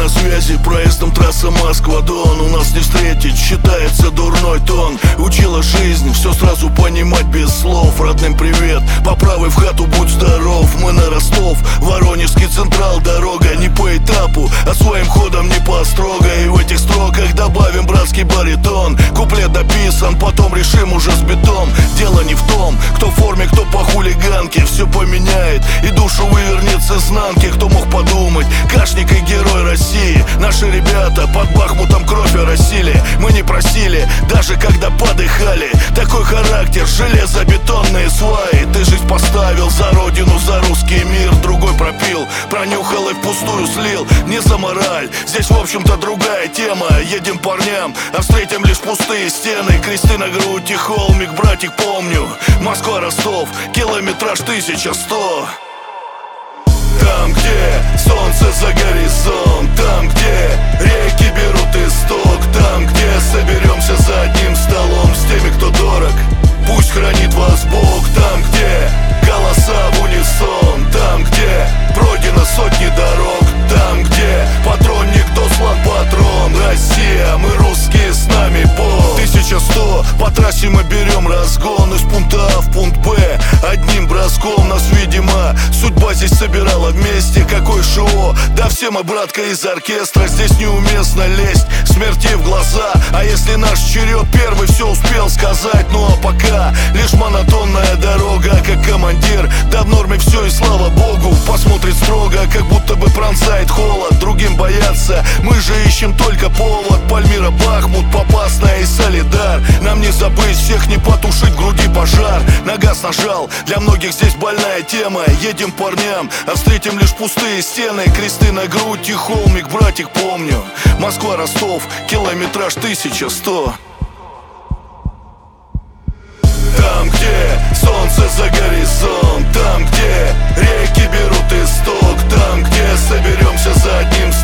на связи, проездом трасса Москва-Дон. У нас не встретить, считается дурной тон. Учила жизнь, все сразу понимать без слов. Родным привет, по правой в хату будь здоров. Мы на Ростов, Воронежский Централ. Дорога не по этапу, а своим ходом не по строго. И в этих строках добавим братский баритон. Куплет дописан, потом решим уже с битом. Дело не в том, кто в форме, кто по хулиганке. Все поменяет и душу вывернет с изнанки. Кто мог подумать, Кашник и герой России. Наши ребята под Бахмутом кровь оросили. Мы не просили, даже когда подыхали. Такой характер, железобетонные сваи. Ты жизнь поставил за родину, за русский мир. Другой пропил, пронюхал и впустую слил. Не за мораль, здесь в общем-то другая тема. Едем парням, а встретим лишь пустые стены. Кресты на грудь и холмик, братик, помню. Москва-Ростов, километраж 1100. Там, где солнце за горизонт, там, где реки берут исток, там, где соберемся за одним столом с теми, кто дорог. Пусть хранит вас Бог. Там, где голоса в унисон, там, где пройдено сотни дорог, там, где патронник дослан патрон. Россия, мы русские, с нами Бог. 1100, по трассе мы берем разгон из пункта А в пункт Б. Одним броском нас, видимо, судьба здесь собирала вместе. Какой ШО, да все мы, братка, из оркестра. Здесь неуместно лезть смерти в глаза. А если наш черед первый все успел сказать? Ну а пока лишь монотонная дорога. Как командир, да в норме все и слава богу. Посмотрит строго, как будто бы пронзает холод. Другим бояться, мы же ищем только повод. Пальмира, Бахмут, Попасная и Солидар. Нам не забыть, всех не потушить в груди пожар. На газ нажал, для многих здесь больная тема. Едем парням, а встретим лишь пустые стены. Кресты на грудь и холмик, братик, помню. Москва-Ростов, километраж 1100. Там, где солнце за горизонт, там, где реки берут исток, там, где соберемся за одним